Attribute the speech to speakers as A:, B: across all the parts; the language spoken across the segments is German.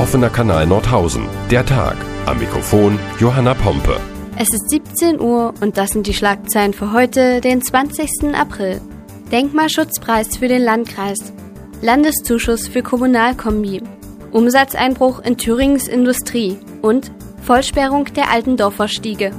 A: offener Kanal Nordhausen. Der Tag. Am Mikrofon Johanna Pompe.
B: Es ist 17 Uhr und das sind die Schlagzeilen für heute, den 20. April. Denkmalschutzpreis für den Landkreis. Landeszuschuss für Kommunalkombi. Umsatzeinbruch in Thüringens Industrie. Und Vollsperrung der Altendorfer Stiege.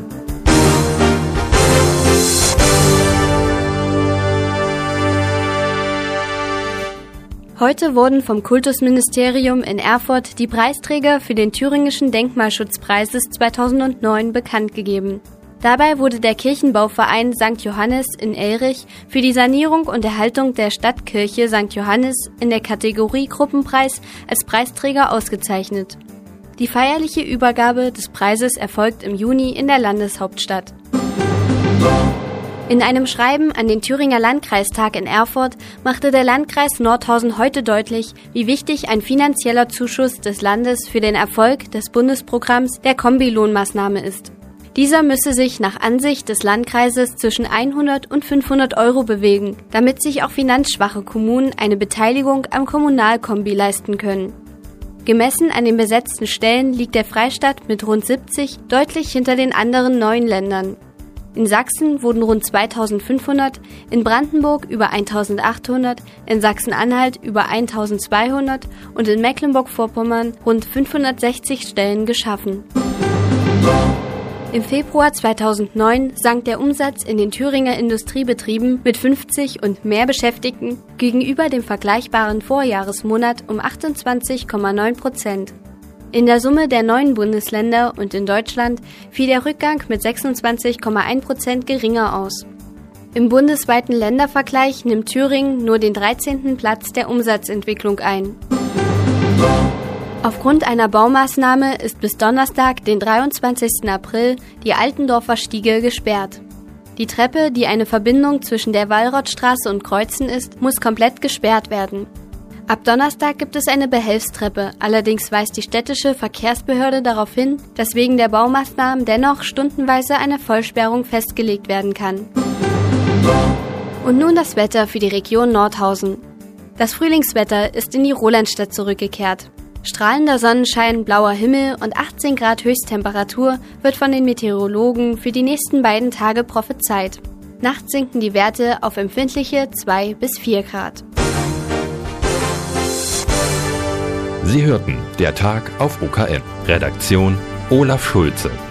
B: Heute wurden vom Kultusministerium in Erfurt die Preisträger für den Thüringischen Denkmalschutzpreises 2009 bekannt gegeben. Dabei wurde der Kirchenbauverein St. Johannes in Elrich für die Sanierung und Erhaltung der Stadtkirche St. Johannes in der Kategorie Gruppenpreis als Preisträger ausgezeichnet. Die feierliche Übergabe des Preises erfolgt im Juni in der Landeshauptstadt. In einem Schreiben an den Thüringer Landkreistag in Erfurt machte der Landkreis Nordhausen heute deutlich, wie wichtig ein finanzieller Zuschuss des Landes für den Erfolg des Bundesprogramms der Kombilohnmaßnahme ist. Dieser müsse sich nach Ansicht des Landkreises zwischen 100 und 500 Euro bewegen, damit sich auch finanzschwache Kommunen eine Beteiligung am Kommunalkombi leisten können. Gemessen an den besetzten Stellen liegt der Freistaat mit rund 70 deutlich hinter den anderen 9 Ländern. In Sachsen wurden rund 2500, in Brandenburg über 1800, in Sachsen-Anhalt über 1200 und in Mecklenburg-Vorpommern rund 560 Stellen geschaffen. Im Februar 2009 sank der Umsatz in den Thüringer Industriebetrieben mit 50 und mehr Beschäftigten gegenüber dem vergleichbaren Vorjahresmonat um 28,9%. In der Summe der 9 Bundesländer und in Deutschland fiel der Rückgang mit 26,1% geringer aus. Im bundesweiten Ländervergleich nimmt Thüringen nur den 13. Platz der Umsatzentwicklung ein. Aufgrund einer Baumaßnahme ist bis Donnerstag, den 23. April, die Altendorfer Stiege gesperrt. Die Treppe, die eine Verbindung zwischen der Wallrothstraße und Kreuzen ist, muss komplett gesperrt werden. Ab Donnerstag gibt es eine Behelfstreppe, allerdings weist die städtische Verkehrsbehörde darauf hin, dass wegen der Baumaßnahmen dennoch stundenweise eine Vollsperrung festgelegt werden kann. Und nun das Wetter für die Region Nordhausen. Das Frühlingswetter ist in die Rolandstadt zurückgekehrt. Strahlender Sonnenschein, blauer Himmel und 18 Grad Höchsttemperatur wird von den Meteorologen für die nächsten beiden Tage prophezeit. Nachts sinken die Werte auf empfindliche 2 bis 4 Grad.
A: Sie hörten Der Tag auf OKM. Redaktion Olaf Schulze.